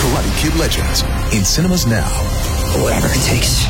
Karate Kid Legends in cinemas now. Whatever it takes.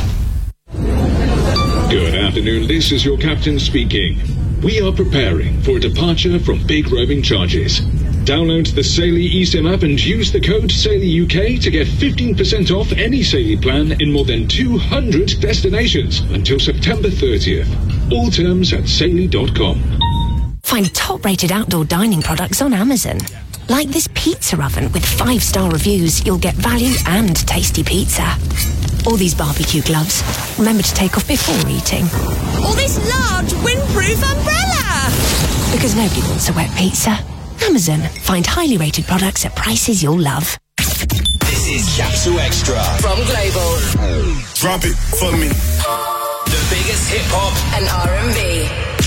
Good afternoon, this is your captain speaking. We are preparing for a departure from big roaming charges. Download the Saily eSIM app and use the code SAILYUK to get 15% off any Saily plan in more than 200 destinations until September 30th. All terms at saily.com. Find top-rated outdoor dining products on Amazon. Like this pizza oven with 5-star reviews, you'll get value and tasty pizza. All these barbecue gloves. Remember to take off before eating. Or this large windproof umbrella! Because nobody wants a wet pizza. Amazon. Find highly rated products at prices you'll love. This is Capital Extra From Global. Drop it for me. The biggest hip-hop And R&B.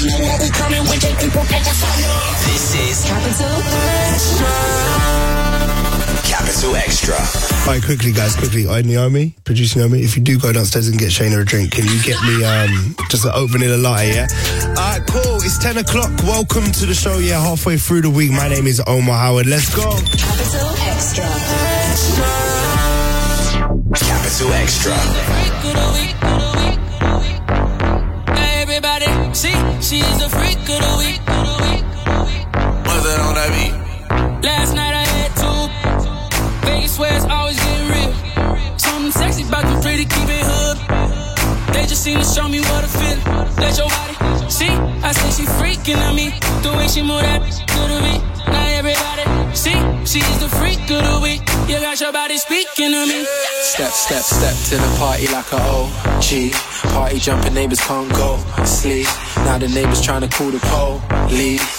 This is Capital Capital Extra. All right, quickly, guys, quickly. Naomi, producer Naomi, if you do go downstairs and get Shayna a drink, can you get me just an oat vanilla latte, yeah? All right, cool. It's 10 o'clock. Welcome to the show, yeah, halfway through the week. My name is Omar Howard. Let's go. Capital Extra. Capital Extra. Everybody, see, she's a freak of the week. What's that on that beat? Last night I had two. Vegas where it's always getting real. Something sexy about them pretty, keep it hood. They just seem to show me what I feel. Let your body see. I say she freaking on me. The way she move that to the beat. Now everybody see, she's the freak of the week. You got your body speaking to me. Step, step, step to the party like a OG. Party jumping, neighbors can't go sleep. Now the neighbors trying to call the police.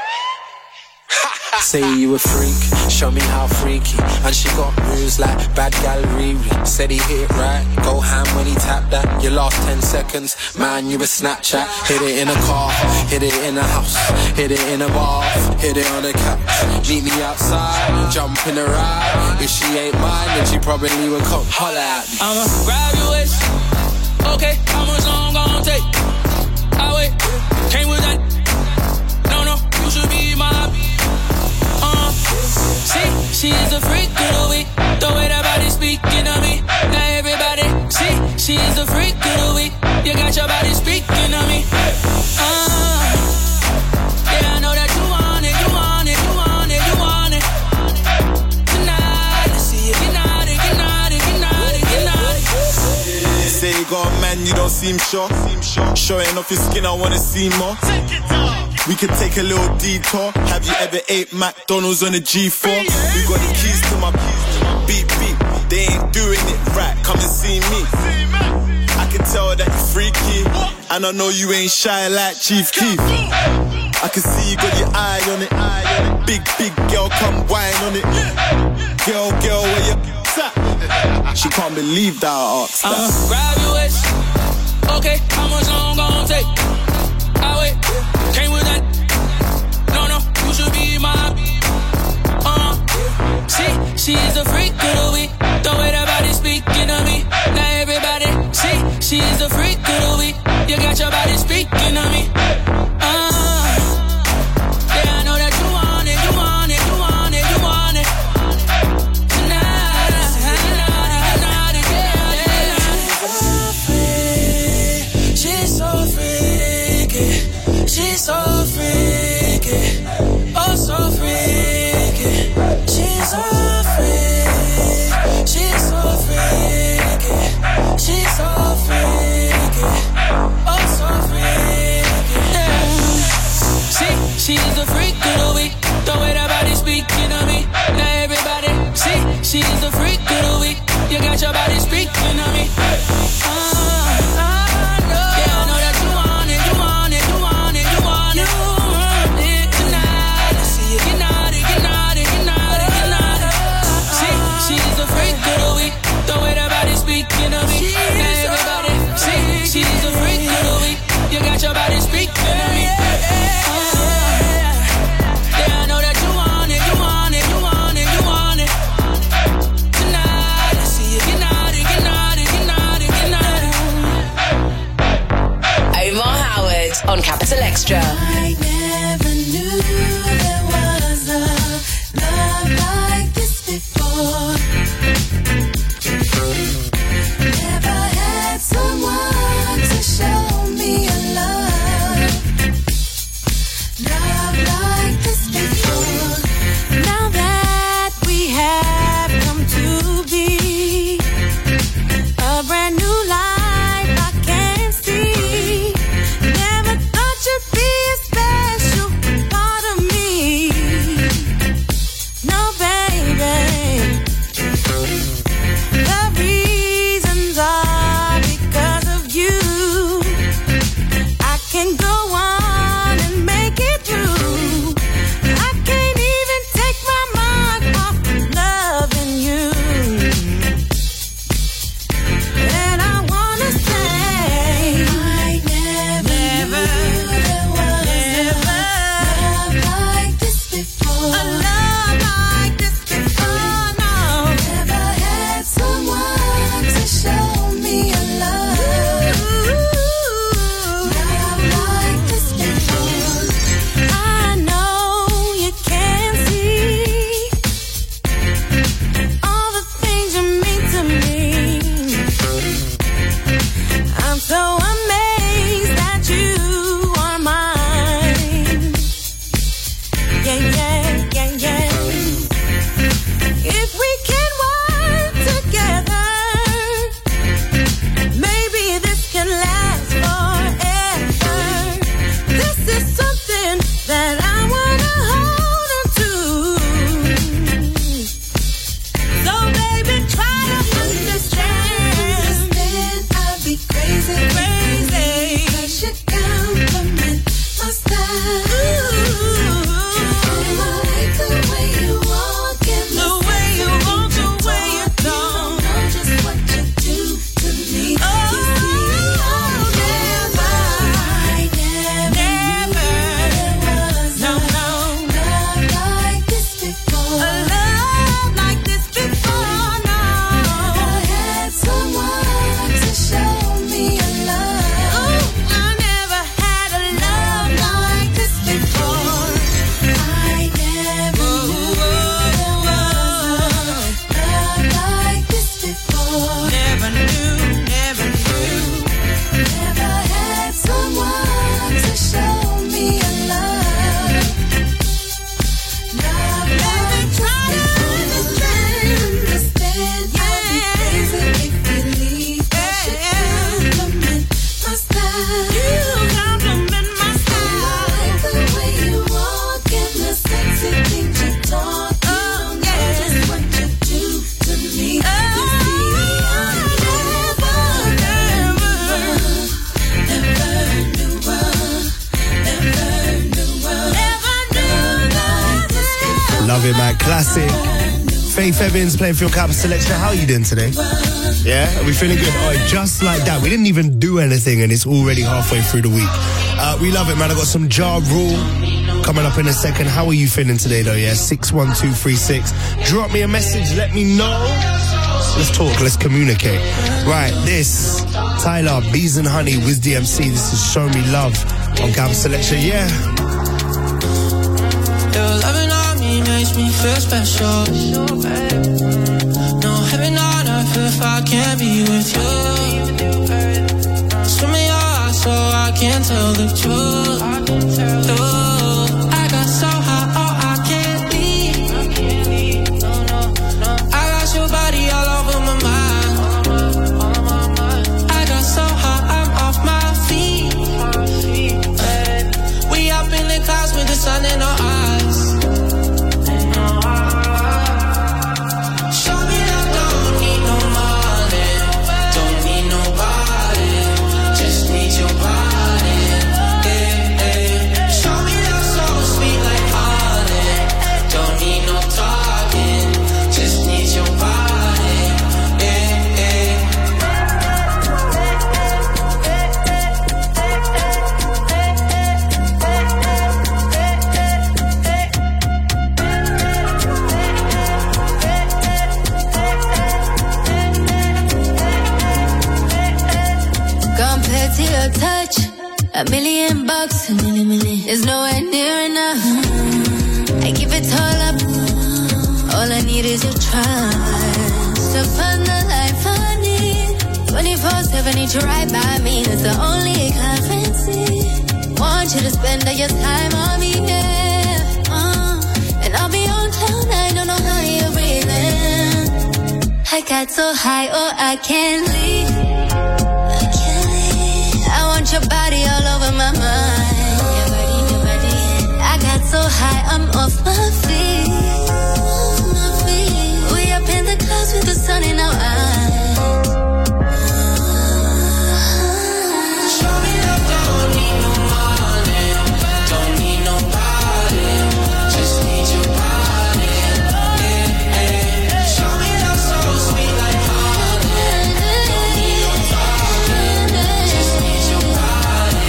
Say you a freak, show me how freaky. And she got moves like bad gal Riri. Said he hit it right, go ham when he tapped that. Your last 10 seconds, man, you a Snapchat. Hit it in a car, hit it in a house, hit it in a bath, hit it on the couch. Meet me outside, jump in the ride. If she ain't mine, then she probably would come holler at me. I'ma grab your waist. Okay, how much long gon' take? I wait, came with that. No, you should be my. See, she's a freak of the week. The way that body speaking to me. Now everybody, see, she's a freak of the week. You got your body speaking to me. Yeah, I know that you want it, you want it, you want it, you want it. Tonight, let's see if you're not it, you're not it, you're not it, you're not it. You say you got a man, you don't seem sure. Showing off your skin, I wanna see more. We could take a little detour. Have you ever ate McDonald's on a G4? We got the keys to my beep beep. They ain't doing it right, come and see me. I can tell that you're freaky, and I know you ain't shy like Chief Keef. I can see you got your eye on it. Big girl, come whine on it. Girl, where you at? She can't believe that I asked that. Grab your waist. Okay, how much long gon' take? I wait, came with that. No, you should be my. See, she's a freak of the week. The way that body speaking to me. Now everybody, see, she's a freak of the week. You got your body speaking to me. Yeah, I know that you want it, you want it, you want it, you want it. Tonight, she's so freaky. She's so freaky, oh so freaky. She's so freaky, she's so freaky, she's so freaky, oh so freaky. Yeah. See, she's the freak of the week. The way that body speaking to me. Now everybody, see, she's the freak of the week. You got your body speaking to me. You got your body speaking to me. Yeah, I know that you want it, you want it, you want it, you want it. it, man. Classic. Faith Evans playing for your Capital Selection. How are you doing today? Yeah? Are we feeling good? Oh, just like that. We didn't even do anything and it's already halfway through the week. We love it, man. I got some Ja Rule coming up in a second. How are you feeling today, though? Yeah, 61236. Drop me a message. Let me know. Let's talk. Let's communicate. Right, this Tyler, Bees and Honey, Wiz DMC. This is Show Me Love on Capital Selection. Yeah. Your loving on me makes me feel special. No heaven on earth if I can't be with you. Swim in your eyes so I can't tell the truth. I got so high, oh I can't leave. I got your body all over my mind. I got so high, I'm off my feet. We up in the clouds with the sun in our eyes. $1 million bucks, is nowhere near enough. I give it all up. All I need is your trust. To find the life I need. 24/7, need you right by me. That's the only currency. Want you to spend all your time on me, yeah. And I'll be on cloud nine, don't know how you're breathing. I got so high, oh I can't leave. I want your body all over my mind. Your body. I got so high, I'm off my feet. We up in the clouds with the sun in our eyes. Show me love, don't need no money. Don't need nobody. Just need your body. Show me love so sweet like honey. Don't need no talking. Just need your body.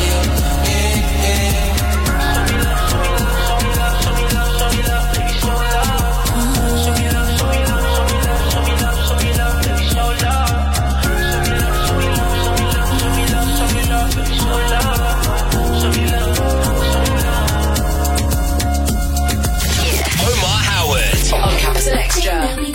Omar Howard on Capital Extra.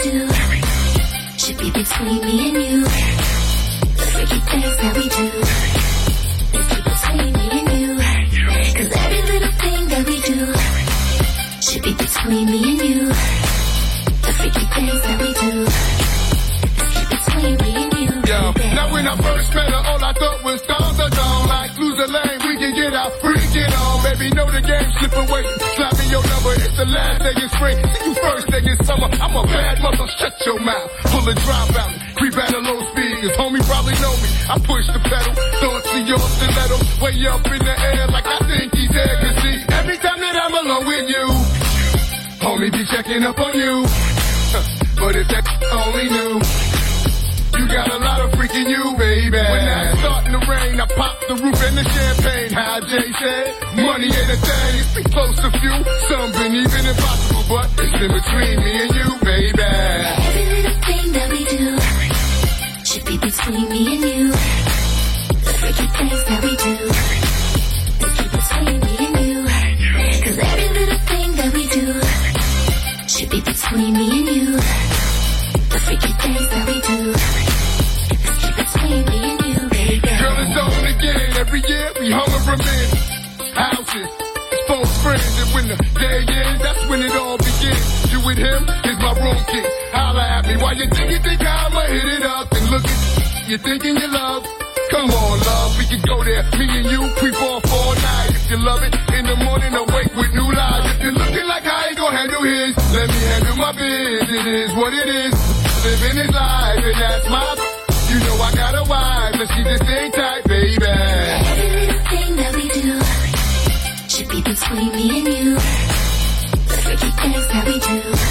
Should be between me and you. The freaky things that we do. Let's keep between me and you. Cause every little thing that we do should be between me and you. The freaky things that we do. Let's keep between me and you. Yo, now when I first met her, all I thought was stars are gone. Like lose a lane, we can get out, freak it on. Baby, know the game, slip away. Slap me your number, it's the last day in spring. See you first day in summer. I'm a bad mother, shut your mouth. Pull a drop out, creep at a low speed. His homie probably know me. I push the pedal, throw it to your stiletto. Way up in the air like I think he's there. Cause see, every time that I'm alone with you, homie be checking up on you. But if that only knew, you got a lot of freaking you, baby. When I start in the rain, I pop the roof and the champagne. How Jay said, money ain't a thing. It's be close to few. Some been even impossible, but it's in between me and you, baby. Every little thing that we do should be between me and you. The freaky things that we do. Let's keep between me and you. Cause every little thing that we do should be between me and you. The freaky things that we do. Let's keep between me and you, baby. Girl, it's on again. Every year we hunger in houses. It's folks, friends, and when the day ends, that's when it all begins. You with him is my room key. Holla at me while you think I'ma hit it up and look at you thinking you love. Come on, love, we can go there. Me and you, creep off all night. If you love it, in the morning awake with new lives. If you're looking like I ain't gonna handle his, let me handle my biz. It is what it is. Living his life, and that's my. You know I got a wife, and she just ain't tight, baby. Every little thing that we do should be between me and you. The freaky things that we do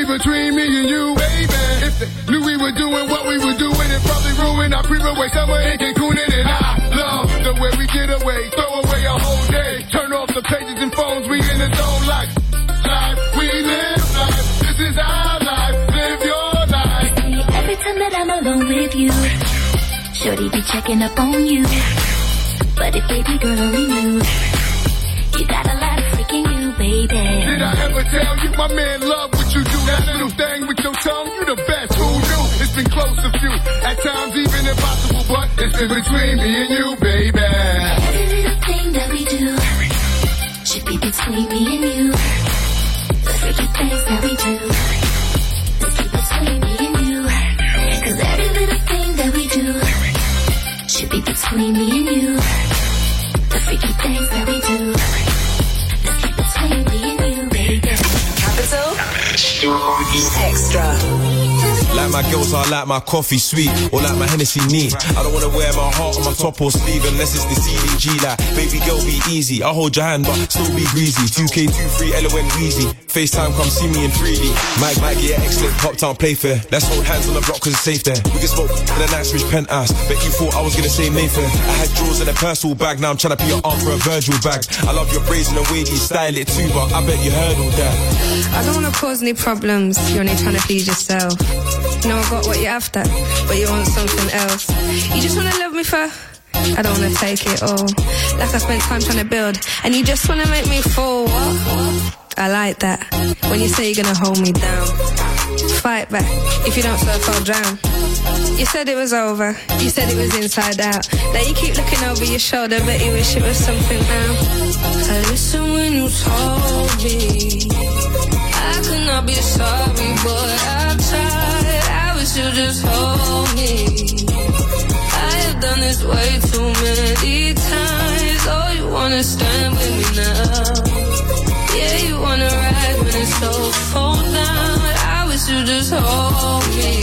be between me and you, baby. If they knew we were doing what we were doing, it probably ruined our pre-away summer in Cancun. And I love the way we get away, throw away a whole day, turn off the pages and phones, we in the zone like life, we live life. This is our life, live your life. Every time that I'm alone with you, shorty be checking up on you. But if baby girl only knew, you got a lot of freaking you, baby. Did I ever tell you my man love what you do? That little thing with your tongue, you the best. Who knew? It's been close to few, at times even impossible, but it's been between me and you, baby. Every little thing that we do should be between me and you. The freaky things that we do, let's keep between me and you. 'Cause every little thing that we do should be between me and you. The freaky things that we do, let's keep between me and you, baby. Capital Extra. Like my girls, I like my coffee sweet, or like my Hennessy neat. I don't wanna wear my heart on my top or sleeve unless it's the CDG. Like, baby girl, be easy. I'll hold your hand, but still be greasy. 2K23, LON Wheezy. FaceTime, come see me in 3D. Mike, yeah, excellent. Pop Town Playfair. Let's hold hands on the block 'cause it's safe there. We can smoke in the Knightsbridge penthouse. Bet you thought I was gonna say Mayfair. I had drawers in a personal bag, now I'm trying to put your arm for a Virgil bag. I love your braids and the way you style it too, but I bet you heard all that. I don't wanna cause any problems, you're only trying to please yourself. You know I got what you're after, but you want something else. You just wanna love me for, I don't wanna take it all. Like I spent time trying to build, and you just wanna make me fall. I like that, when you say you're gonna hold me down. Fight back, if you don't surf I'll drown. You said it was over, you said it was inside out. Now you keep looking over your shoulder, but you wish it was something now. I listen when you told me I could not be sorry, but I tried. I wish you just hold me. I have done this way too many times. Oh, you wanna stand with me now? Yeah, you wanna ride when it's so cold down. I wish you just hold me.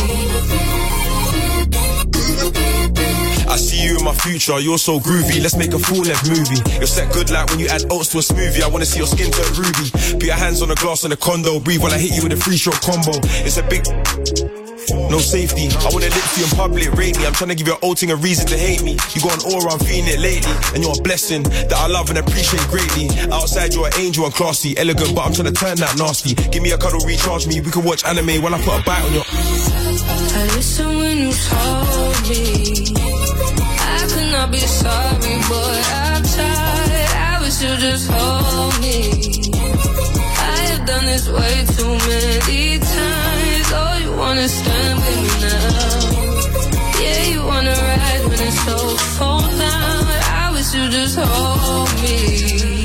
I see you in my future, you're so groovy. Let's make a full-length movie. You're set good like when you add oats to a smoothie. I wanna see your skin turn ruby. Put your hands on the glass in the condo. Breathe while I hit you with a 3-shot combo. It's a big... no safety. I wanna lips to you in public, rate me. I'm trying to give your old thing a reason to hate me. You got an aura, I'm feeling it lately. And you're a blessing that I love and appreciate greatly. Outside you're an angel and classy, elegant, but I'm trying to turn that nasty. Give me a cuddle, recharge me. We can watch anime while I put a bite on your... I listen when you told me I could not be sorry, but I tried. I wish you just hold me. I have done this way too many times. Oh, you wanna stand with me now? Yeah, you wanna ride when it's so cold down. I wish you just hold me.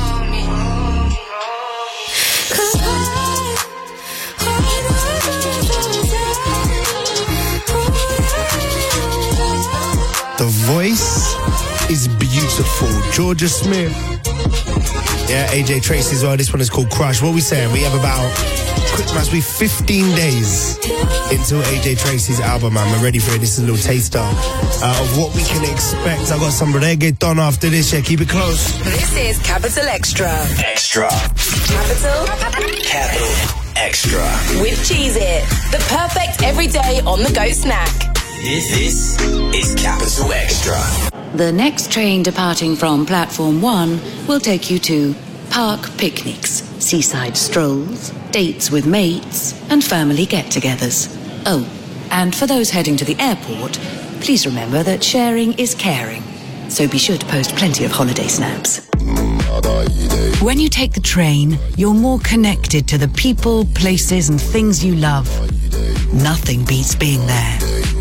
The voice is beautiful. Georgia Smith. Yeah, AJ Tracey as well. This one is called Crush. What are we saying? We have about, must be 15 days until AJ Tracey's album, man. We're ready for it. This is a little taster of what we can expect. I got some reggaeton after this. Yeah, keep it close. This is Capital Extra. Extra. Capital Extra. With Cheez-It, the perfect everyday on-the-go snack. This is Capital Extra. The next train departing from Platform 1 will take you to park picnics, seaside strolls, dates with mates, and family get-togethers. Oh, and for those heading to the airport, please remember that sharing is caring. So be sure to post plenty of holiday snaps. When you take the train, you're more connected to the people, places, and things you love. Nothing beats being there.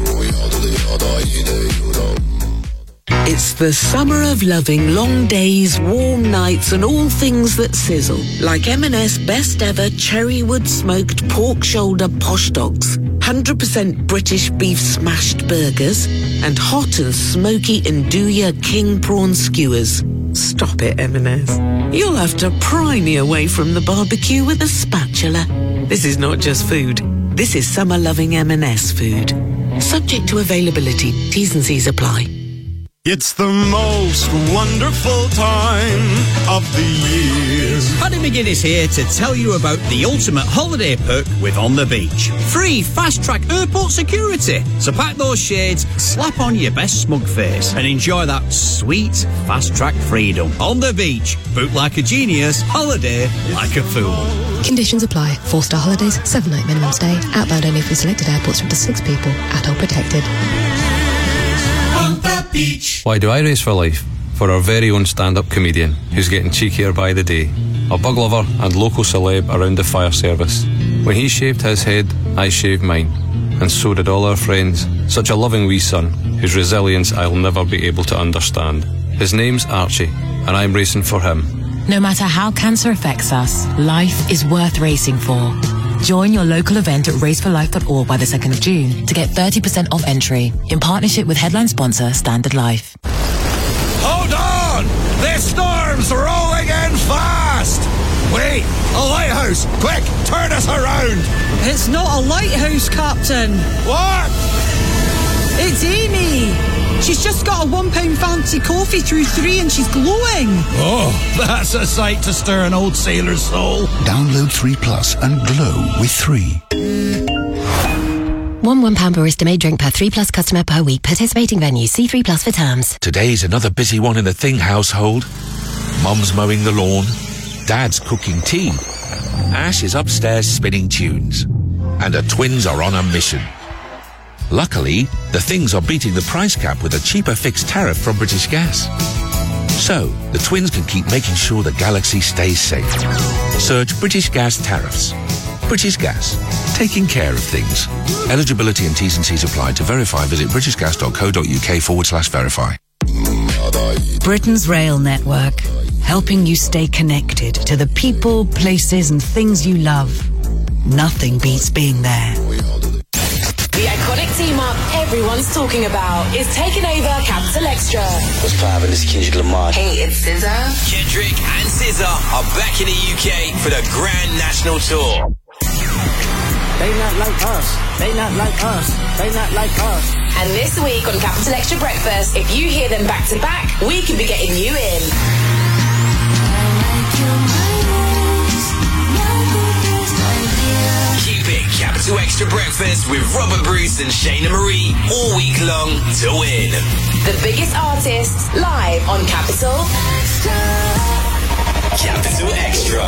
It's the summer of loving long days, warm nights, and all things that sizzle. Like M&S Best Ever Cherrywood Smoked Pork Shoulder Posh Dogs, 100% British beef smashed burgers, and hot and smoky Nduja King Prawn Skewers. Stop it, M&S. You'll have to pry me away from the barbecue with a spatula. This is not just food. This is summer-loving M&S food. Subject to availability. T's and C's apply. It's the most wonderful time of the year. Paddy McGuinness here to tell you about the ultimate holiday perk with On the Beach. Free fast-track airport security. So pack those shades, slap on your best smug face and enjoy that sweet fast-track freedom. On the Beach. Book like a genius, holiday like a fool. Conditions apply. 4-star holidays, 7-night minimum stay. Outbound only from selected airports from up to 6 people. Adult protected. Beach. Why do I race for life? For our very own stand-up comedian, who's getting cheekier by the day. A bug lover and local celeb around the fire service. When he shaved his head, I shaved mine. And so did all our friends. Such a loving wee son, whose resilience I'll never be able to understand. His name's Archie, and I'm racing for him. No matter how cancer affects us, life is worth racing for. Join your local event at raceforlife.org by the 2nd of June to get 30% off entry in partnership with headline sponsor Standard Life. Hold on! This storm's rolling in fast! Wait, a lighthouse! Quick, turn us around! It's not a lighthouse, Captain. What? It's Amy. She's just got a £1 fancy coffee through 3 and she's glowing. Oh, that's a sight to stir an old sailor's soul. Download 3 Plus and glow with 3. One £1 barista made drink per 3 Plus customer per week. Participating venues. See 3 Plus for terms. Today's another busy one in the Thing household. Mum's mowing the lawn. Dad's cooking tea. Ash is upstairs spinning tunes. And the twins are on a mission. Luckily, the Things are beating the price cap with a cheaper fixed tariff from British Gas. So, the twins can keep making sure the galaxy stays safe. Search British Gas tariffs. British Gas. Taking care of things. Eligibility and T's and C's apply. To verify, visit britishgas.co.uk/verify. Britain's rail network, helping you stay connected to the people, places and things you love. Nothing beats being there. The iconic team-up everyone's talking about is taking over Capital Extra. What's poppin'? This is Kendrick Lamar. Hey, it's SZA. Kendrick and SZA are back in the UK for the Grand National Tour. They not like us. They not like us. They not like us. And this week on Capital Extra Breakfast, if you hear them back to back, we could be getting you in. Keep it Capital Extra Breakfast with Robert Bruce and Shayna Marie all week long to win. The biggest artists live on Capital Capital Extra.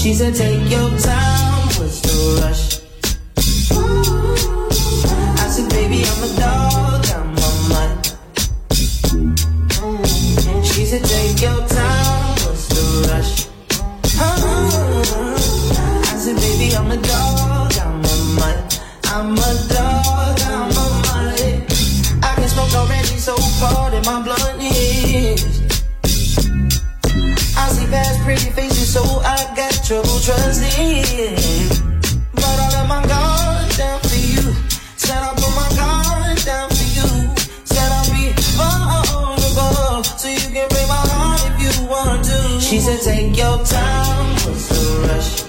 She said, take your time, what's the rush? I said, baby, I'm a dog, I'm a mutt. She said, take your time, what's the rush? I said, baby, I'm a dog, I'm a mutt. I'm a dog, I'm a mutt. I can smoke already so far that my blunt is. I see past pretty faces, so I got trouble trusting. But I let my guard down for you. Said I'll put my guard down for you. Said I'll be vulnerable, so you can break my heart if you want to. She said, take your time, what's the rush?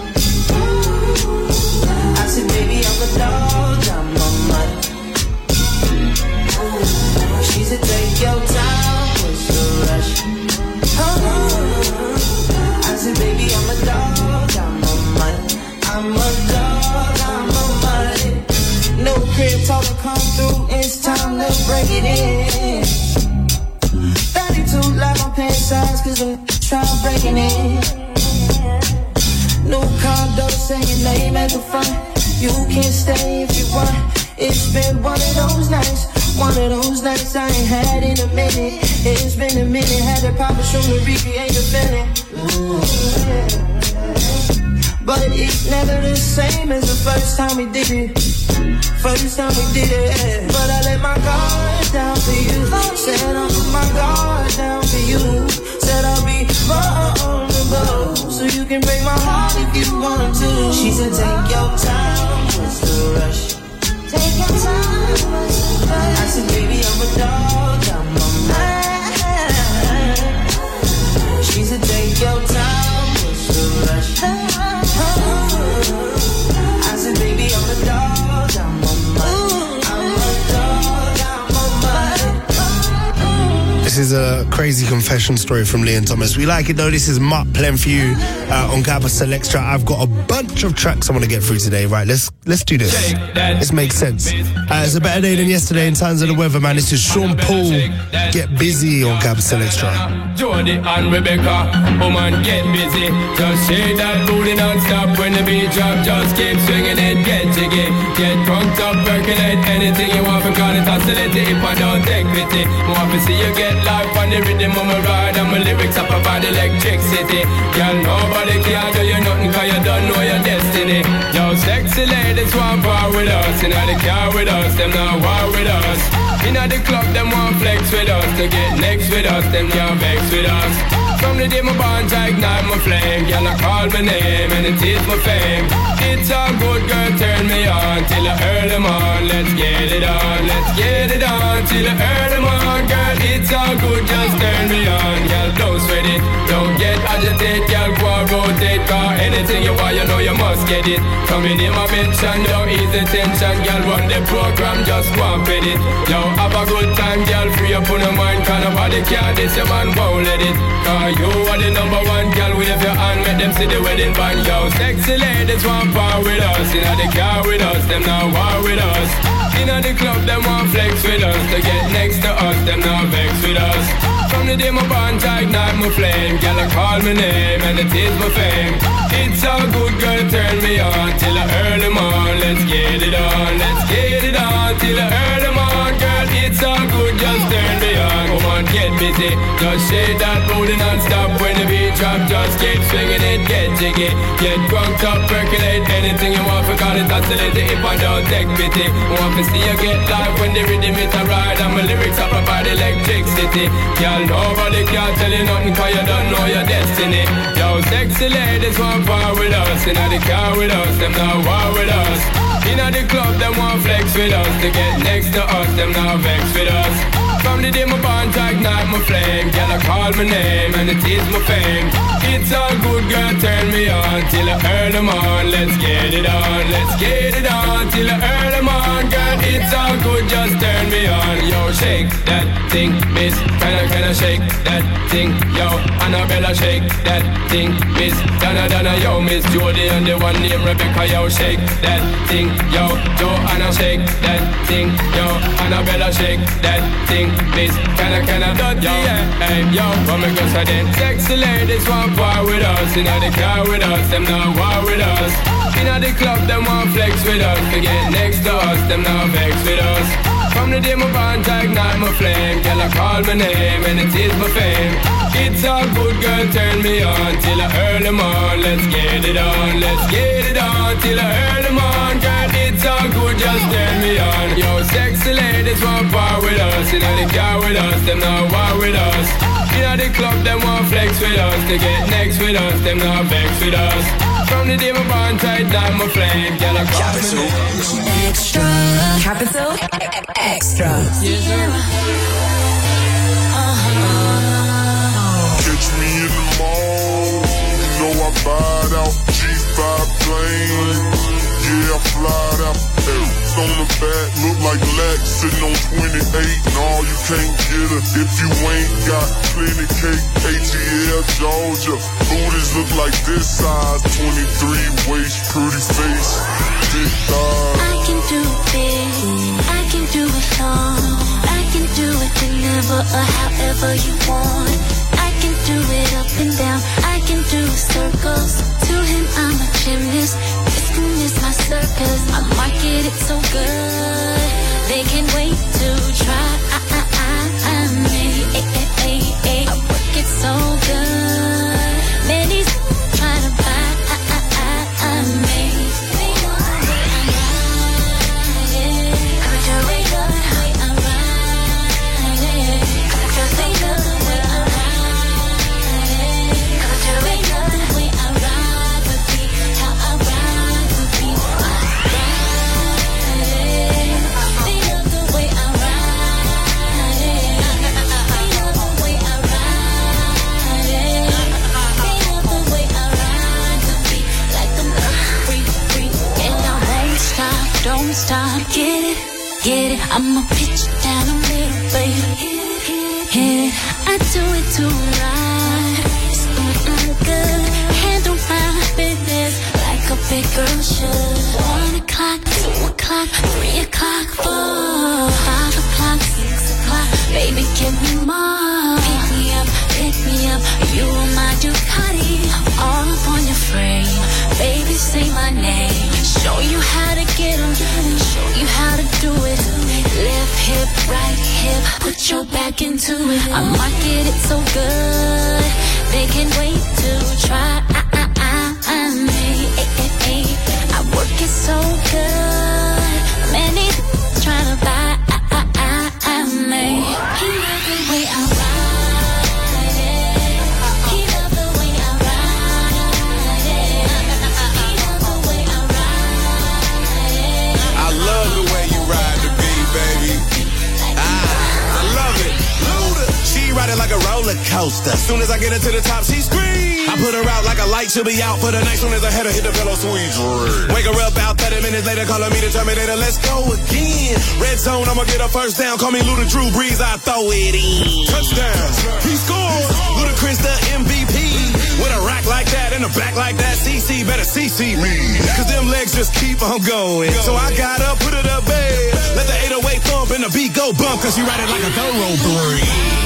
I said, baby, I'm a dog, I'm a mutt. She said, take your time, what's the rush? I said, baby, I'm a dog, I'm a mutt. I'm a dog, I'm a mutt. No crib talk to come through, it's time to break it in. 32 like my pants size, cause I'm trying breaking in. No condo, say your name at the front. You can stay if you want. It's been one of those nights I ain't had in a minute. It's been a minute, had to pop a show to recreate the feeling. But it's never the same as the first time we did it. But I let my guard down for you. Said I'll put my guard down for you. Said I'll be vulnerable, so you can break my heart if you want to. She said, take your time, what's the rush? Take your time, what's the rush? I said, baby, I'm a dog, I'm a man. She said, take your time, what's the rush? I said, baby, I'm a dog, I'm a man. I'm a dog, I'm a man. This is a crazy confession story from Lee and Thomas. We like it though. This is Mutt playing for you on Capital Extra. I've got a bunch of tracks I want to get through today. Right, let's do this. This makes sense. It's a better day than yesterday in terms of the weather, man. This is Sean Paul, Get Busy on Capital Extra. Jody and Rebecca, woman, get busy. Just shake that booty non-stop when the beat drop. Just keep swinging it, get jiggy. Get drunk up, percolate anything you want. Because it's oscillating if I don't take pity. Want to see you get life on the rhythm of my ride. And my lyrics up about electricity. Girl, nobody can do you nothing cause you don't know your destiny. Yo, sexy ladies want power with us. In the car with us, them not war with us. In the club, them want flex with us. To get next with us, them can't vex with us. From the day my bond, I ignite my flame. Girl, I call my name and it is my fame. It's all good, girl, turn me on till I earn them on. Let's get it on, let's get it on till I earn them on. Girl, it's all good, just turn me on. Girl, don't sweat it, don't get agitated. Girl, go and rotate, cause anything you want, you know you must get it. Coming in my mention, don't ease the tension. Girl, run the program, just go and fit it. Yo, have a good time, girl, free up on your mind. Cause nobody care, this your man won't let it. Cause you are the number one, girl, wave your hand, make them see the wedding band. Yo, sexy ladies want power with us. In the car with us, them not war with us. In the club, them want flex with us. To get next to us, them not vex with us. From the day my bond, I ignite my flame. Girl, I call my name and it is my fame. It's all good, girl, turn me on till I earn them on. Let's get it on, let's get it on till I earn them on. Girl, it's all good, just turn me on. Come on, get busy, just shake that booty non-stop. When the beat drop, just keep swinging it, get jiggy. Get drunk up, percolate anything you want. Because it's oscillating if I don't take pity. Want to see you get live when the rhythm is a ride. And my lyrics up about electricity. Girl, nobody can tell you nothing cause you don't know your destiny. Yo, sexy ladies want power with us. In the car with us, them not war with us. In the club, them want flex with us. To get next to us, them not vex with us. From the day my bond, I ignite my flame. Girl, I call my name and it is my fame. It's all good, girl, turn me on till I earn them on. Let's get it on, let's get it on till I earn them on. Girl, it's all good, just turn me on. Yo, shake that thing, miss. Can I shake that thing, yo? Annabella shake that thing, miss. Donna, yo, Miss Jody and the one named Rebecca, yo, shake that thing, yo. Joanna shake that thing, yo. Annabella shake that thing, miss. Can I, yo, hey, yo, come and go so then. Sexy ladies want war with us, inna the car with us, them not war with us. Inna the club, them want flex with us. To get next to us, them not vex with us. From the day my bond, I ignite my flame. Girl, I call my name and it is my fame. It's a good girl, turn me on till I earn them on. Let's get it on, till I earn them on. Girl, it's all good, just turn me on. Yo, sexy ladies want power with us. Inna the car with us, them not war with us. Inna the club, them want flex with us. To get next with us, them not vex with us. From the day my bond, tight down my flame. Girl, I call my name. Extra. Capital Extra. Catch me in the mall, you know I bought out G5 plane. Yeah, I flied out. On the back, look like Lex sitting on 28. No, you can't get her if you ain't got plenty cake. ATL, Georgia, booties look like this size. 23 waist, pretty face, big thighs. I can do it, I can do it all. I can do it whenever or however you want. I can do it up and down, I can do circles. To him I'm a gymnast, this is my circus. I market it so good, they can't wait to try me. I work it so good, many's trying to buy me. Don't stop, get it, I'ma pitch it down a little, baby. Hit it, I do it to right. It's good, handle my business like a big girl should. 1 o'clock, 2 o'clock, 3 o'clock, 4, 5 o'clock, 6 o'clock, baby, give me more. Pick me up, you are my Ducati, all up on your frame. Baby, say my name, show you how to get 'em, show you how to do it. Left hip, right hip, put your back into it. I market it so good, they can't wait to try me. I work it so good, many trying to buy me. He love the way I ride it, he love the way I ride it, he love the way I ride it. I love the way you ride the beat, baby. I love it. Luda, she ride it like a roller coaster. Soon as I get her to the top, she screams. I put her out like a light, she'll be out for the night. Soon as I hit her, hit the pillow, sweet dream. Wake her up about 30 minutes later, calling me the Terminator. Let's go again. Red zone, I'ma get her first down. Call me Luda Drew Brees, I throw it in. Touchdown, he scores. Ludacris the MVP. With a rack like that and a back like that, CC better CC me. Cause them legs just keep on going. So I got up, put it up, babe. Let the 808 thump and the beat go bump. Cause she ride it like a thoroughbred.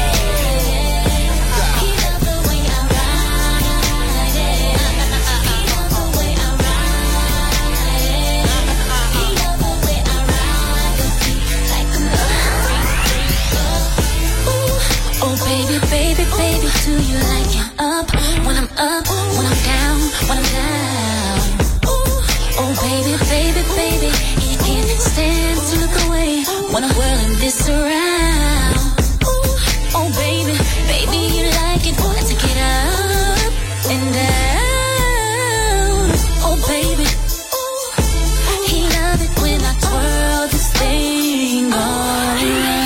Baby, do you like it up? When I'm up, when I'm down, when I'm down. Ooh, oh baby, you can't stand to look away when I'm whirling this around. Ooh, oh baby, you like it? I take it up and down. Oh baby, he love it when I twirl this thing all around.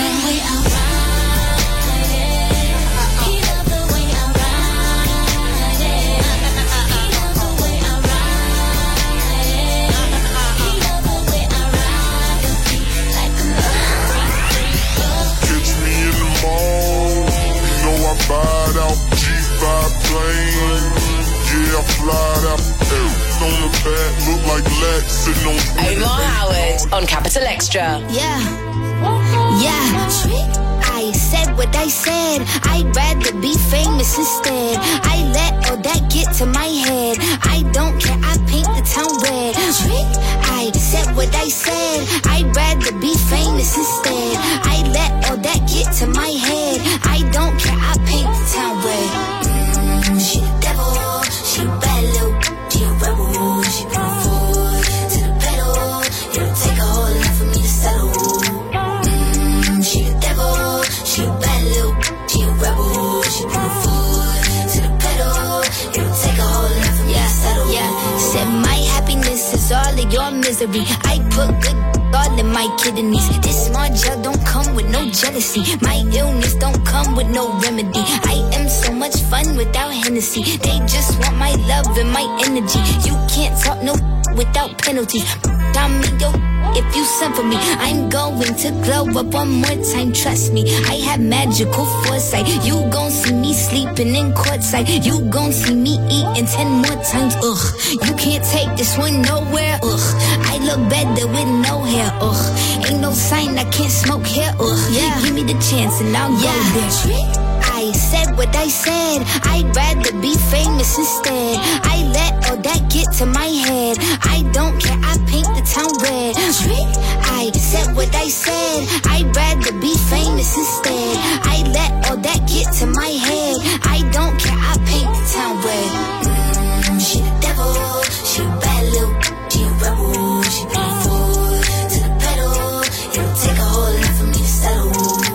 up. On the back, look like Lex sitting on. Omar Howard on Capital Extra. Yeah. I said what I said. I'd rather be famous instead. I let all that get to my head. I don't care, I paint the town red. I said what I said. I'd rather be famous instead. I let all that get to my head. I don't care, I paint the town red. She the devil, she a bad little, she a rebel. She bring forward to the pedal. It'll take a whole lot for me to settle. She the devil, she a bad little, she a rebel. She bring forward to the pedal. It'll take a whole lot for me to settle. Said my happiness is all of your misery. I put good all in my kidneys. This smart gel don't come with no jealousy. My illness don't come with no remedy. I am so much fun without Hennessy. They just want my love and my energy. You can't talk no without penalties. I'm yo. If you send for me, I'm going to glow up one more time, trust me. I have magical foresight. You gon' see me sleeping in courtside. You gon' see me eating 10 more times, ugh. You can't take this one nowhere, ugh. I look better with no hair, ugh. Ain't no sign I can't smoke here, ugh. Give me the chance and I'll go there. I said what I said. I'd rather be famous instead. I let all that get to my head. I don't care, I paint the town red. I said what I said. I'd rather be famous instead. I let all that get to my head. I don't care, I paint the town red. She the devil, she a bad little, she a rebel. She bring forward to the pedal. It'll take a whole lot for me to settle.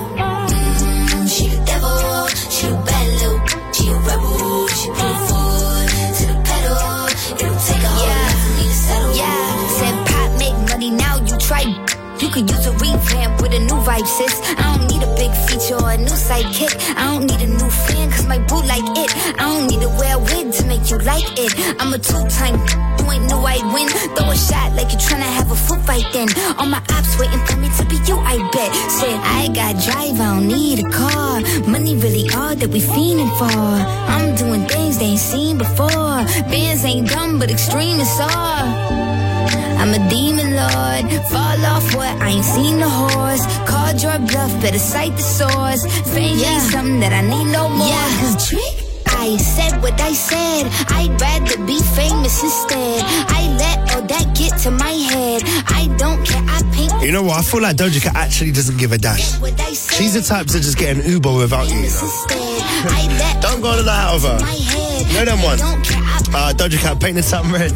She the devil, she a bad little, she a rebel. She bring forward to the pedal. It'll take a whole lot for me to settle. Said pop make money, now you try. You could use a revamp with a new vibe, sis. I don't need a big feature or a new sidekick. I don't need a new fan, cause my boo like it. I don't need to wear a wig to make you like it. I'm a two-time, you ain't know I'd win. Throw a shot like you're tryna have a foot fight then. All my ops waiting for me to be you, I bet. Said, I got drive, I don't need a car. Money really all that we fiending for. I'm doing things they ain't seen before. Bands ain't dumb, but extreme is all. I'm a demon lord, fall off what, I ain't seen the horse. Called your bluff, better cite the source. Fame ain't something that I need no more. Cause I said what I said. I'd rather be famous instead. I let all that get to my head. I don't care, I paint. You know what, I feel like Doja Cat actually doesn't give a dash. She's the type to just get an Uber without you, Don't go to the out of her. No them ones. Doja Cat painted something red.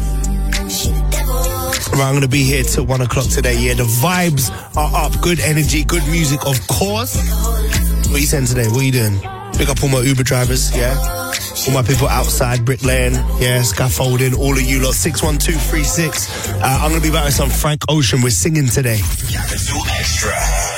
Right, I'm going to be here till 1 o'clock today, The vibes are up, good energy, good music, of course. What are you saying today? What are you doing? Pick up all my Uber drivers, All my people outside, bricklaying, scaffolding, all of you lot, 61236. I'm going to be back with some Frank Ocean. We're singing today. Capital Extra.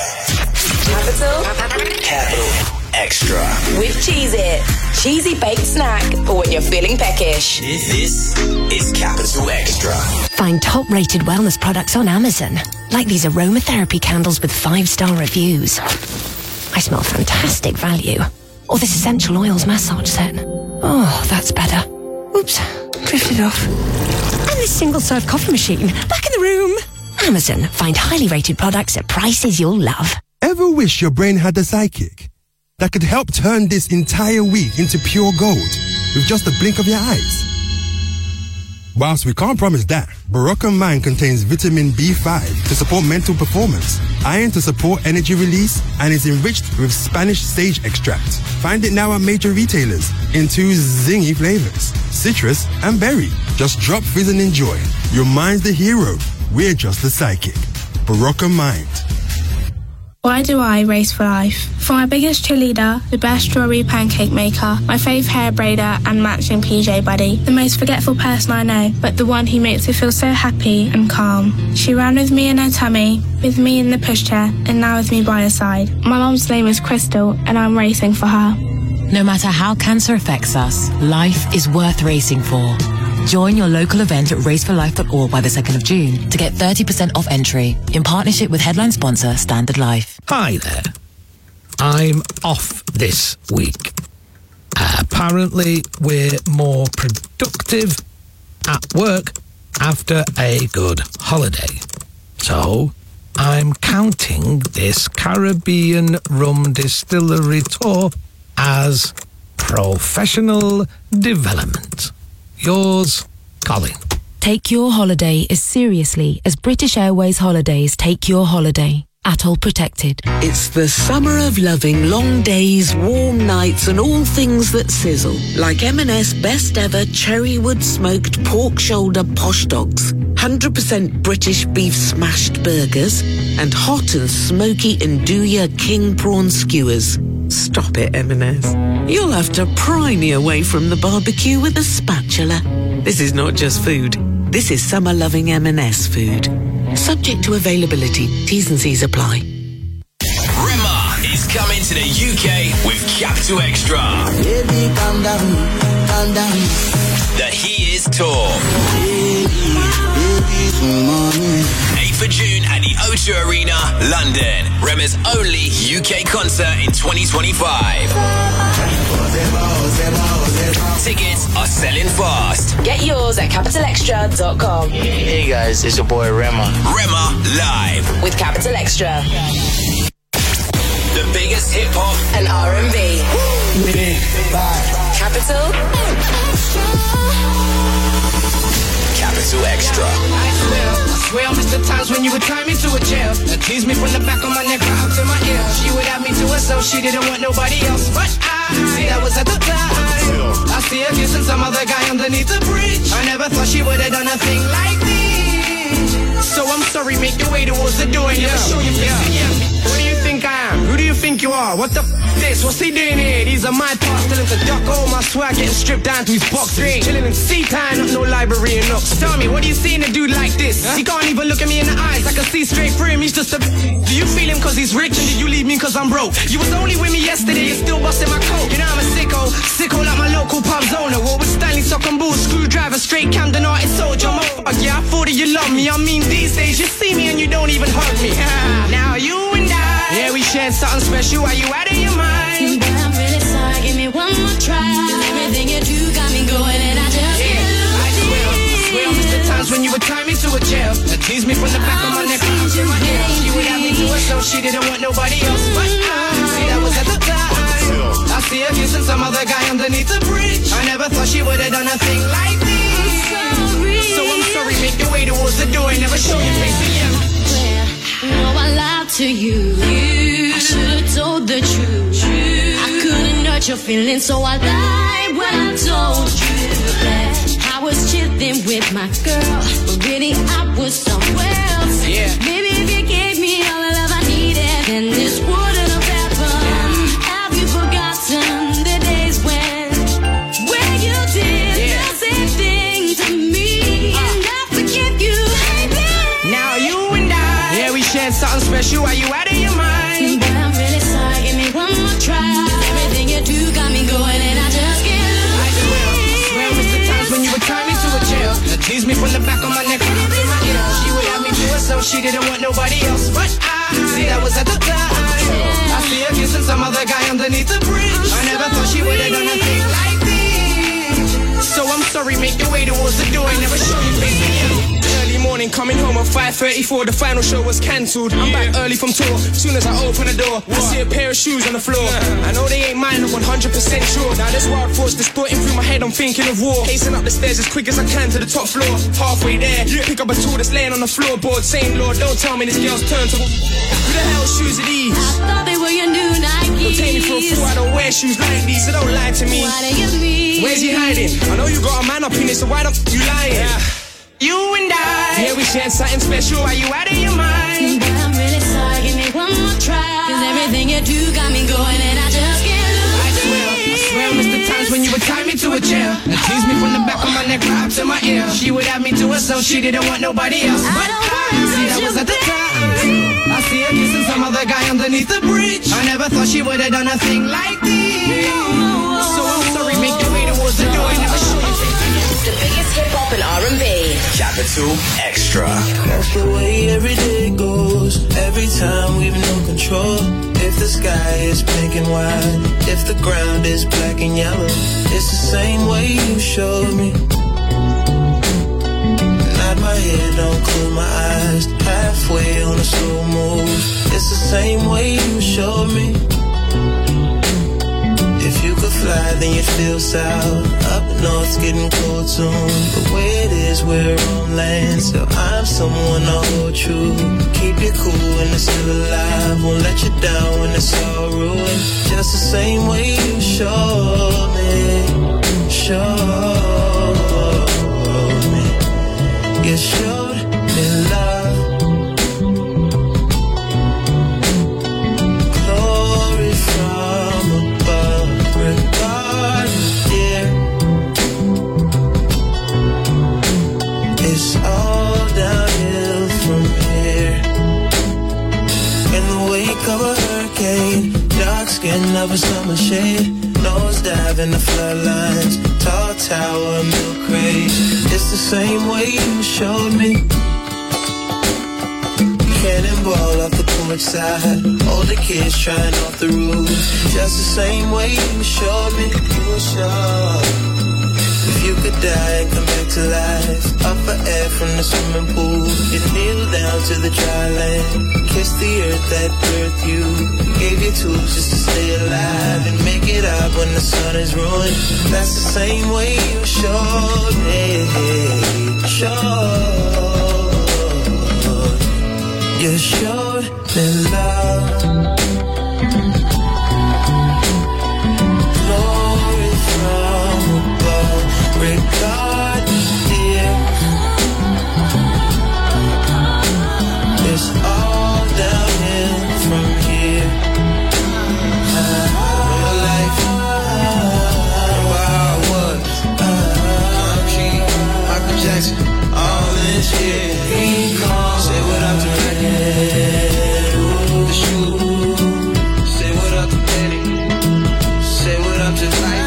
Capital Extra. With Cheez-It. Cheesy baked snack for when you're feeling peckish. This is Capital Extra. Find top-rated wellness products on Amazon, like these aromatherapy candles with 5-star reviews. I smell fantastic value. Or this essential oils massage set. Oh, that's better. Oops, drifted off. And this single-serve coffee machine, back in the room. Amazon, find highly rated products at prices you'll love. Ever wish your brain had a sidekick that could help turn this entire week into pure gold with just a blink of your eyes? Whilst we can't promise that, Barocca Mind contains vitamin B5 to support mental performance, iron to support energy release, and is enriched with Spanish sage extract. Find it now at major retailers in 2 zingy flavors, citrus and berry. Just drop fizz and enjoy. Your mind's the hero. We're just the sidekick. Barocca Mind. Why do I race for life? For my biggest cheerleader, the best strawberry pancake maker, my fave hair braider and matching PJ buddy, the most forgetful person I know, but the one who makes me feel so happy and calm. She ran with me in her tummy, with me in the pushchair, and now with me by her side. My mum's name is Crystal, and I'm racing for her. No matter how cancer affects us, life is worth racing for. Join your local event at raceforlife.org by the 2nd of June to get 30% off entry in partnership with headline sponsor Standard Life. Hi there. I'm off this week. Apparently, we're more productive at work after a good holiday. So, I'm counting this Caribbean rum distillery tour as professional development. Yours, Colin. Take your holiday as seriously as British Airways Holidays take your holiday. Atoll protected. It's the summer of loving long days, warm nights and all things that sizzle. Like M&S best ever cherrywood smoked pork shoulder posh dogs, 100% British beef smashed burgers and hot and smoky Nduja king prawn skewers. Stop it, M&S. You'll have to pry me away from the barbecue with a spatula. This is not just food. This is summer-loving M&S food. Subject to availability. T's and C's apply. Rema is coming to the UK with Capital Extra. Baby, calm down, calm down. The He Is Tour. 8th of June at the O2 Arena, London. Rema's only UK concert in 2025. Tickets are selling fast. Get yours at capitalextra.com. Hey guys, it's your boy Rema. Rema live with Capital Extra. The biggest hip hop and R&B. Capital Extra. I swear I missed the times when you would tie me to a jail. Tease me from the back of my neck right up to my ear. She would have me to herself, she didn't want nobody else. But that was at the time. I see her kissing some other guy underneath the bridge. I never thought she would have done a thing like this. So I'm sorry, make your way towards the door and never show your face again. What do you think I am? Who do you think you are? What the this? What's he doing here? These are my parts, telling to duck all my swag, getting stripped down to his boxes. Chilling in sea time, not no library and nooks. Tell me, what do you see in a dude like this? He can't even look at me in the eyes, I can see straight through him, he's just a... Do you feel him cause he's rich and did you leave me cause I'm broke? You was only with me yesterday, you're still busting my coat. You know I'm a sicko like my local pub's owner. War with Stanley, sock and boots, screwdriver, straight Camden artist soldier. Yeah, I thought that you love me, I mean these days you see me and you don't even hug me. Now you and I, yeah, we shared something special. Are you out of your mind? But I'm really sorry, give me one more try. Everything you do got me going and I just can't lose I swear I missed the times when you would tie me to a jail. Tease me from the back of my neck up to my ear. She would have me to herself, she didn't want nobody else. But that was at the time. I see her kissing some other guy underneath the bridge. I never thought she would have done a thing like this. So I'm sorry, make your way towards the door and never show your face again. No, I lied to you. I should've told the truth. I couldn't hurt your feelings, so I lied when I told you that I was chilling with my girl, but really I was somewhere else. Yeah. Baby, if you gave me all the love I needed, then this wouldn't have happened. Have you forgotten the days when you did the same thing to me? And I forgive you, baby. Now you and I, yeah, we shared something special. Are you out of your mind? But I'm really sorry, give me one more try. Everything you do got me going and I just can't lose. I swear I missed the times when you would tie me to a jail. Tease me from the back of my neck up to my ear. She would have me to herself, she didn't want nobody else. But that was at the time. I see her kissing some other guy underneath the bridge. I never thought she would have done a thing like this. So I'm sorry, make your way towards the door and never show your face again. Early morning, coming home at 5:34. The final show was cancelled. I'm back early from tour. Soon as I open the door, I see a pair of shoes on the floor. I know they ain't mine, I'm 100% sure. Now this wild thoughts distorting through my head, I'm thinking of war. Pacing up the stairs as quick as I can to the top floor. Halfway there, pick up a tool that's laying on the floorboard, saying, Lord, don't tell me this girl's turn to... Who the hell shoes are these? I thought they were your new Nikes. Don't take me for a fool, I don't wear shoes like these, so don't lie to me. Why they give me? Where's he hiding? I know you got a man up in it, so why don't you lying? You and I, yeah, we shared something special. Are you out of your mind? But I'm really sorry, give me one more try. Cause everything you do got me going and I just can't lose. I swear I missed the times when you would tie me to a chair. Tease me from the back of my neck right up to my ear. She would have me to herself, she didn't want nobody else. But see, that was at the time. I see her kissing some other guy underneath the bridge. I never thought she would have done a thing like this. So I'm sorry, make your way towards the door and never show your face. The biggest hip hop and R&B. Capital Extra. That's the way every day goes. Every time we've no control. If the sky is pink and white, if the ground is black and yellow, it's the same way you showed me. head, don't close my eyes. Halfway on a slow move. It's the same way you showed me. If you could fly, then you'd feel south. Up north's getting cold soon. The way it is, we're on land. So I'm someone to hold true. Keep you cool when it's still alive. Won't let you down when it's all ruined. Just the same way you showed me. Showed me. You showed me love. Glory from above. Regard, dear. It's all downhill from here. In the wake of a hurricane, dark skin of a summer shade, nosedive in the floodlines, tall tower, milk crate. It's the same way you showed me. Cannonball off the porch side, older kids trying off the roof. Just the same way you showed me. You were sure. If you could die and come back to life, up for air from the swimming pool, you kneel down to the dry land, kiss the earth that birthed you, gave you tools just to stay alive and make it up when the sun is ruined. That's the same way you showed me. You showed me love. Glory from above. Regard, dear. It's all downhill from here. Real life, wild woods, King, Michael Jackson, all this shit. Say what up to Redhead, the shoe. Say what up to Betty. Say what up to life.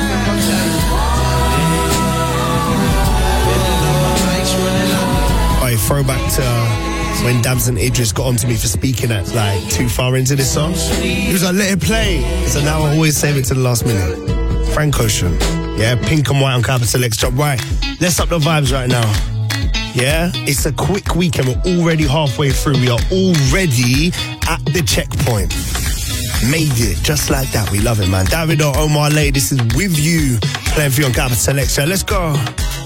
Alright, throwback to when Dabs and Idris got onto me for speaking at like too far into this song. He was like, let it play. So now I always save it to the last minute. Frank Ocean. Yeah, Pink and White on Capital X Drop. Right, let's up the vibes right now. Yeah, it's a quick weekend. We're already halfway through. We are already at the checkpoint. Made it, just like that. We love it, man. Davido, Omar Lay, this is With You, playing for you on Capital X. Let's go.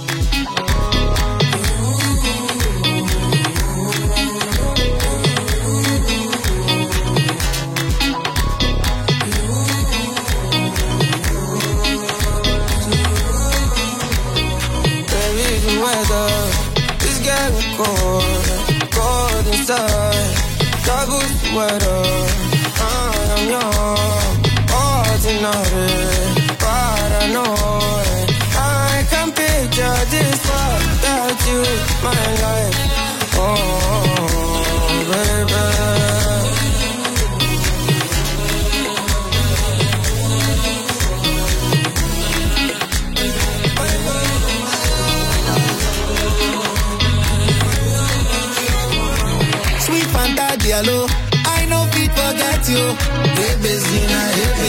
Cold inside, double sweater. I am young, ordinary, paranoid. I can picture this world without you, my life. Oh, baby. Diallo, I know people forget you. Hey Bezina,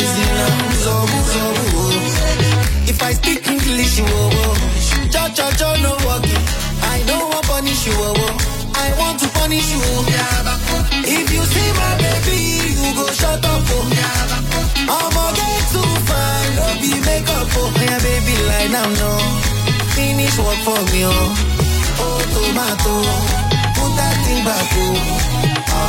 if I speak English, cha no walking. I don't want to punish you, I want to punish you. If you see my baby, you go shut up. I'm gonna get too fine, don't be makeup. Yeah, baby, lie down, no. Finish work for me, oh tomato, put that thing back, oh.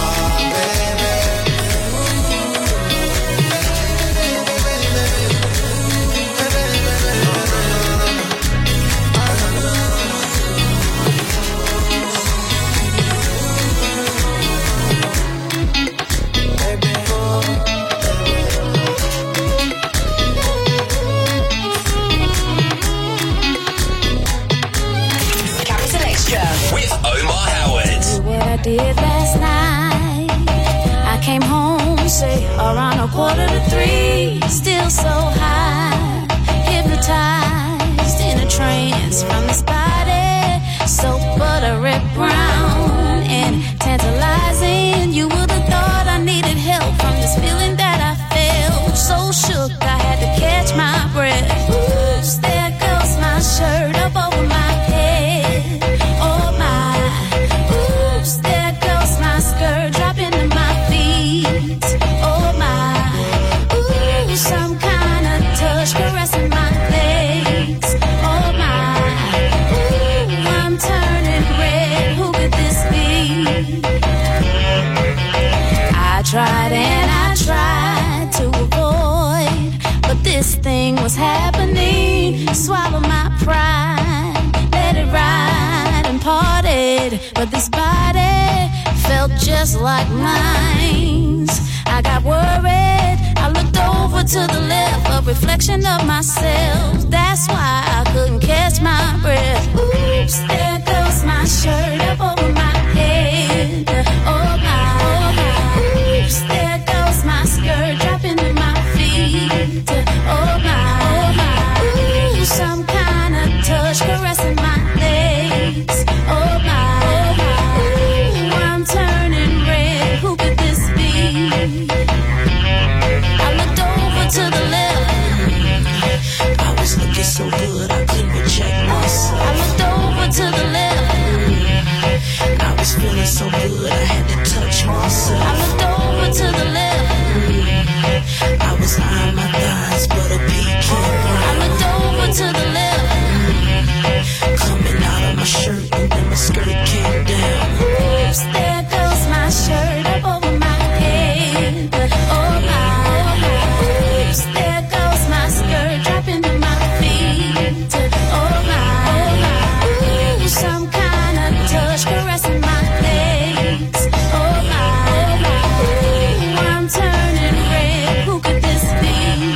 Capital Extra with Omar Howard. What I did last night, I came home, say around 2:45, still so high, hypnotized in a trance from this body, so buttery brown and tantalizing. You would have thought I needed help from this feeling that I felt, so shook I had to catch my breath. Oops, there goes my shirt up over my head. Oh my. but this body felt just like mine. I got worried, I looked over to the left, a reflection of myself. That's why I couldn't catch my breath. Oops, there goes my shirt up over my head. Oh my, oops, there goes my skirt dropping to my feet. Oh my, ooh, some kind of touch caressing my legs. Oh my, ooh, I'm turning red. Who could this be? I looked over to the left. I was looking so good I couldn't reject myself. I looked over to the left. I was feeling so good I had to touch myself. I looked over to the left. I was eyeing my thighs, but a peek. I looked over to the left. Coming out of my shirt and then my skirt came down. Oops, there goes my shirt up over my head. Oh my, oops, there goes my skirt dropping to my feet. Oh my, ooh, some kind of touch caressing my legs. Oh my, ooh, I'm turning red. Who could this be?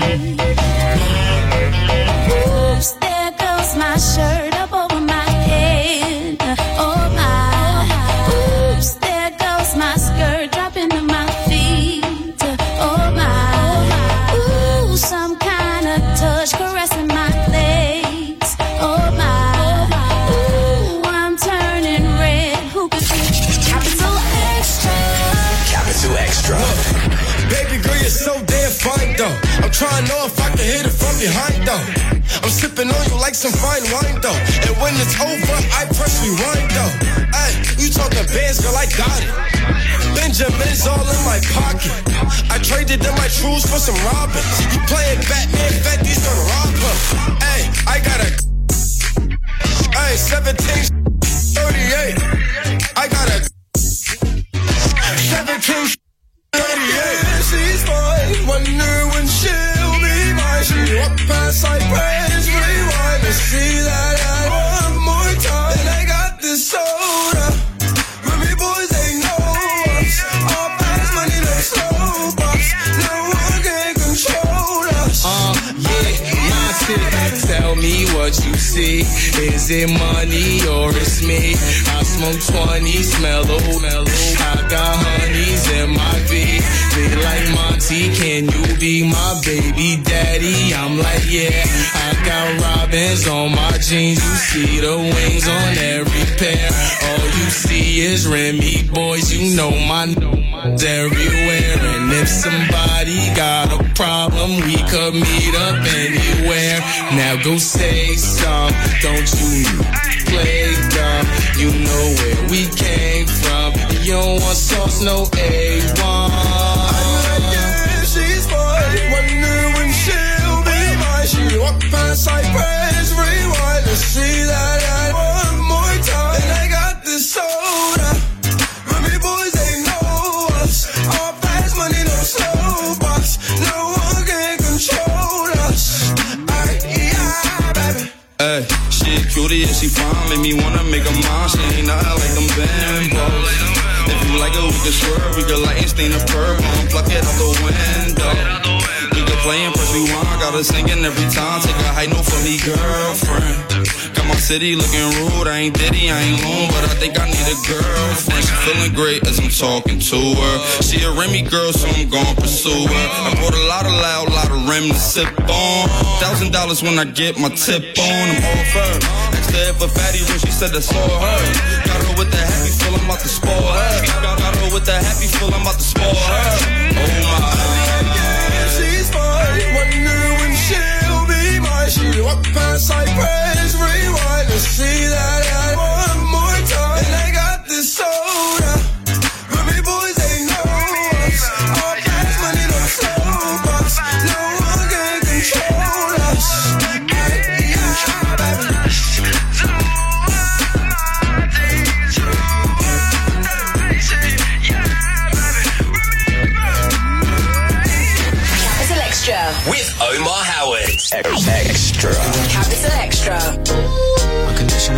Oops, there goes my shirt up over my head. Oh my, oops, there goes my skirt dropping to my feet. Oh my, ooh, some kind of touch caressing my legs. Oh my, ooh, I'm turning red. Who could be? Capital Extra. Capital Extra. Baby girl, you're so damn fine though. I'm trying to know if I can hit it from behind though. I'm sipping on you like some fine wine though. And when it's over, I press rewind though. Ay, you talking bands, girl, I got it. Benjamin's all in my pocket. I traded in my trues for some robins. You playing Batman, Fetty's gonna rob her. Ay, I got a 1738. I got a 1738. She's mine. Wonder when she'll be mine. She walk past like praise, rewind to see that one more time. And I got this soda. Remy boys, they know us. All fast money, no slow bucks. No one can control us. Yeah, my shit. Tell me what you see. Is it money or it's me? I smoke 20, smell mellow. I got honeys in my V. Feel like Monty, can you be my baby daddy? I'm like, yeah. I got robins on my jeans. You see the wings on every pair. All you see is Remy boys. You know my everywhere. And if somebody got a problem, we could meet up anywhere. Now go say some. Don't you play dumb? You know where we came from. You don't want sauce, no A1. She's mine. Wonder when she'll be mine. She walk past like praise, rewind to see that one more time. And I got this soda. Remy boys, they know us. All fast money, no slow bucks. No one can control us. Yeah, baby. Hey, she cutie and she fine. Make me wanna make her mine. She ain't nothing like them bambos. If you like it, we can swerve. We can light and stain the purple. Pluck it out the window. We can play and press rewind. Got her singing every time. Take a high note for me, girlfriend. Got my city looking rude. I ain't Diddy, I ain't Loon, but I think I need a girlfriend. She feeling great as I'm talking to her. She a Remy girl, so I'm gon' pursue her. I bought a lot of loud, lot of Rem to sip on. $1,000 when I get my tip on. I'm off her. Asked her if a fatty when she said that's all her. Got her with the happy feel, I'm about to spoil her. Got her with the happy feel, I'm about to spoil her. Oh my. She's mine. Wonder when she'll be mine. She walk past like praise, rewind to see that one more time. And I got this soda. Remy boys, they know us. All fast money, no slow bucks. No one can control us. Yeah, baby. With Omar Howard. Extra. Capital Extra. Unconditional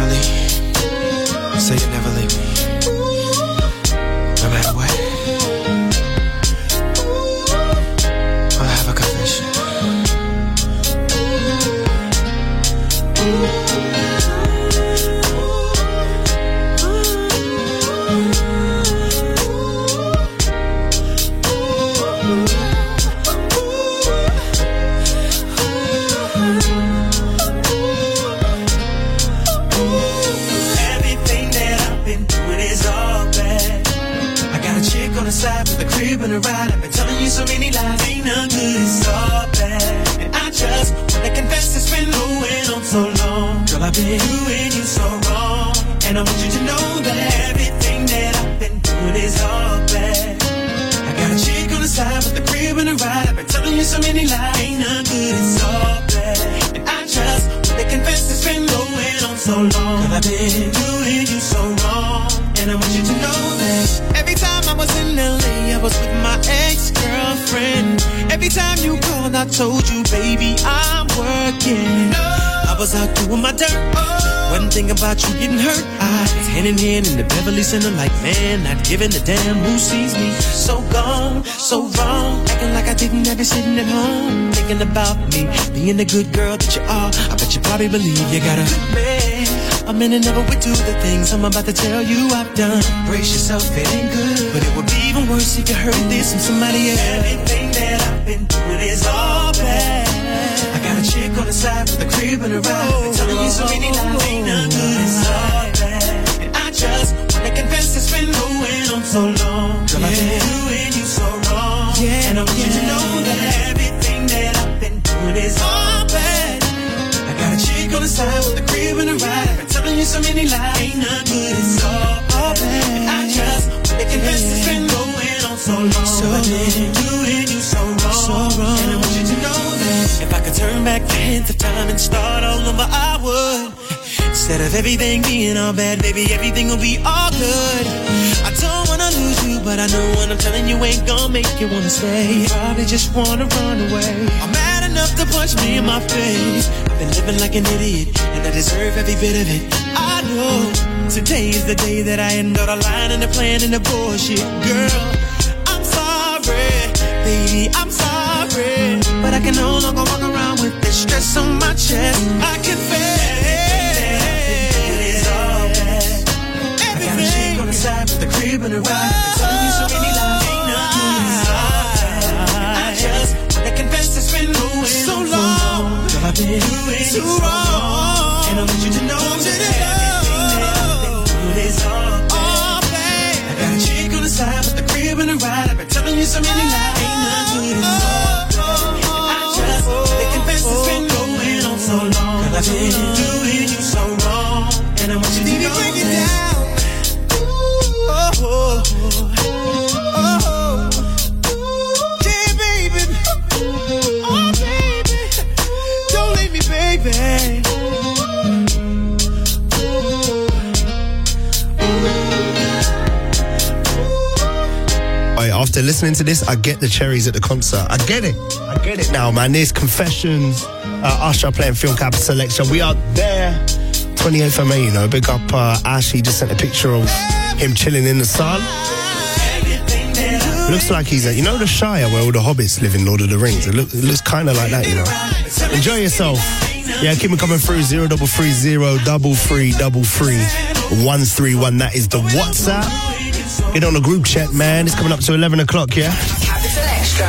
side with a crib and a ride. I've been telling you so many lies, ain't none good, it's all bad. And I just wanna confess it's been going on so long. Girl, I've been doing you so wrong. And I want you to know that everything that I've been doing is all bad. I got a chick on the side with a crib and a ride. I've been telling you so many lies, ain't none good, it's all bad. And I just wanna confess it's been going on so long. Girl, I've been doing you so wrong. And I want you to know that every time I was in LA, I was with my ex-girlfriend. Every time you called, I told you, baby, I'm working. I was out doing my dirt. Wasn't thinking about you getting hurt. I was hand in hand in the Beverly Center like, man, not giving a damn who sees me. So gone, so wrong, acting like I didn't have you sitting at home, thinking about me, being the good girl that you are. I bet you probably believe you got a good man. A minute never would do the things I'm about to tell you I've done. Brace yourself, it ain't good, but it would be even worse if you heard this from somebody else. Everything that I've been doing is all bad. I got a chick on the side with a crib and a ride. Been telling you so many lies, ain't none good, it's all bad. And I just wanna confess it's been going on so long. Girl, I've been doing you so wrong. And I want you to know that everything that I've been doing is all bad. I got a chick on the side with a crib and a ride. I've been telling you so many lies, ain't none good, it's all bad. And I just wanna confess it's been going on so long. So I've been doing you so wrong. And I want you to know that if I could turn back the hands of time and start all over, I would. Instead of everything being all bad, baby, everything will be all good. I don't wanna lose you, but I know what I'm telling you ain't gonna make you wanna stay. You probably just wanna run away. I'm mad enough to punch me in my face. I've been living like an idiot, and I deserve every bit of it. I know today is the day that I end all the lying and the plan and the bullshit. Girl, I'm sorry, baby, I'm sorry, but I can no longer walk around with this stress on my chest. I confess it is all bad. I got a chick on the side with a crib and a ride. Been telling you so many lies, ain't none good, it's all bad. I just wanna confess it's been going so long. Girl, I've been doing you wrong, and I want you to know that everything that I've been doing is all bad. I got a chick on the side with a crib and a ride. I've been telling you so many lies, ain't none good, it's all bad. And I just wanna confess it's been going on so long. Girl, I've been doing you so wrong, and I want you to know bring it down. Yeah, baby. Oh, baby. Don't leave me, baby. After listening to this, I get the Cherries at the concert. I get it now, man. There's Confessions, Usher playing Film Capital Selection. We are there 28th of May, you know. Big up Ash. He just sent a picture of him chilling in the sun. Looks like he's at, you know, the Shire where all the hobbits live in Lord of the Rings. It looks kind of like that, you know. Enjoy yourself. Yeah, keep it coming through. 0330 3333 131. That is the WhatsApp. Get on the group chat, man. It's coming up to 11 o'clock, yeah? Capital Extra.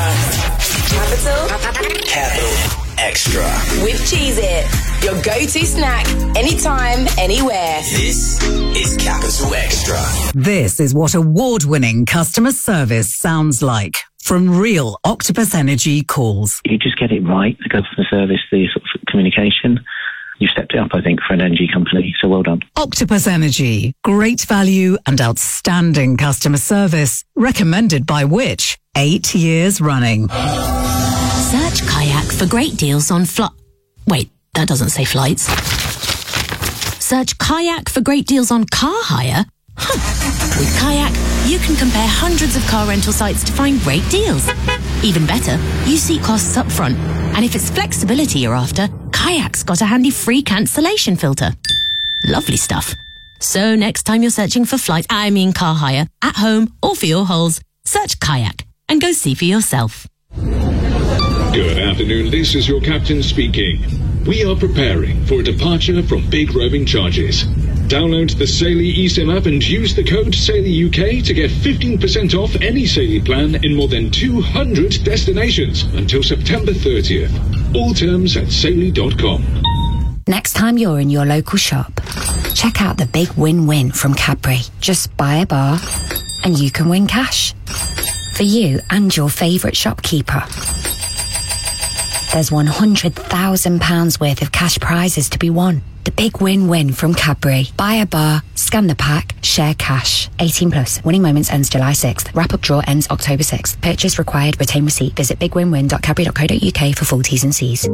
Capital Extra. With Cheez-It. Your go-to snack, anytime, anywhere. This is Capital Extra. This is what award-winning customer service sounds like from real Octopus Energy calls. You just get it right, the customer service, the sort of communication. You stepped it up, I think, for an energy company, so well done. Octopus Energy. Great value and outstanding customer service. Recommended by which? 8 years running. Search Kayak for great deals on Wait, that doesn't say flights. Search Kayak for great deals on car hire. With Kayak, you can compare hundreds of car rental sites to find great deals. Even better, you see costs up front. And if it's flexibility you're after, Kayak's got a handy free cancellation filter. Lovely stuff. So next time you're searching for car hire, at home or for your holes, search Kayak and go see for yourself. Good afternoon, this is your captain speaking. We are preparing for a departure from big roaming charges. Download the Saily eSIM app and use the code SAILYUK to get 15% off any Saily plan in more than 200 destinations until September 30th. All terms at saily.com. Next time you're in your local shop, check out the big win-win from Cadbury. Just buy a bar and you can win cash. for you and your favourite shopkeeper. There's £100,000 worth of cash prizes to be won. The big win-win from Cadbury. Buy a bar, scan the pack, share cash. 18 plus. Winning moments ends July 6th. Wrap-up draw ends October 6th. Purchase required. Retain receipt. Visit bigwinwin.cadbury.co.uk for full T's and C's.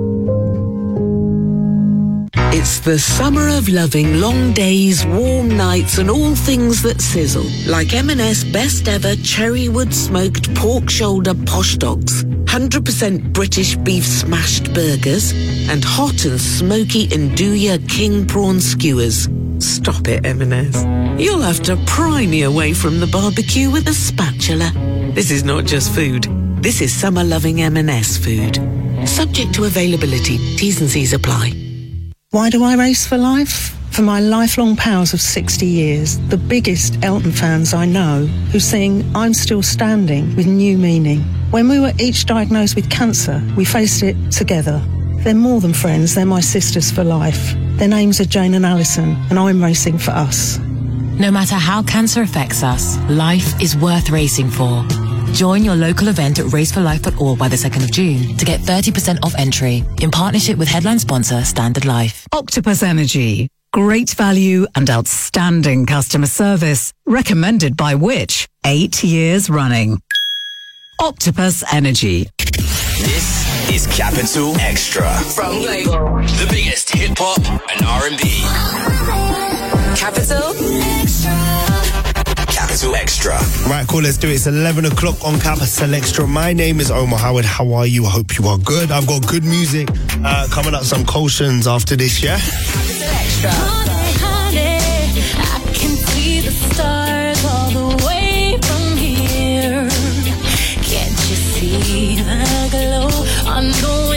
It's the summer of loving long days, warm nights and all things that sizzle. Like M&S best ever cherry wood smoked pork shoulder posh dogs, 100% British beef smashed burgers and hot and smoky Nduja king prawn skewers. Stop it, M&S. You'll have to pry me away from the barbecue with a spatula. This is not just food. This is summer loving M&S food. Subject to availability. T's and C's apply. Why do I race for life? For my lifelong pals of 60 years, the biggest Elton fans I know, who sing I'm Still Standing with new meaning. When we were each diagnosed with cancer, we faced it together. They're more than friends, they're my sisters for life. Their names are Jane and Alison, and I'm racing for us. No matter how cancer affects us, life is worth racing for. Join your local event at raceforlife.org by the 2nd of June to get 30% off entry in partnership with headline sponsor Standard Life. Octopus Energy. Great value and outstanding customer service. Recommended by Which? 8 years running. Octopus Energy. This is Capital Extra from Lagos. The biggest hip hop and R&B. Capital Extra. Capital Extra. Right, cool, let's do it. It's 11 o'clock on Capital Extra. My name is Omar Howard. How are you? I hope you are good. I've got good music coming up, some cautions after this, yeah? Capital Extra. Honey, honey, I can see the stars all the way from here. Can't you see the glow on the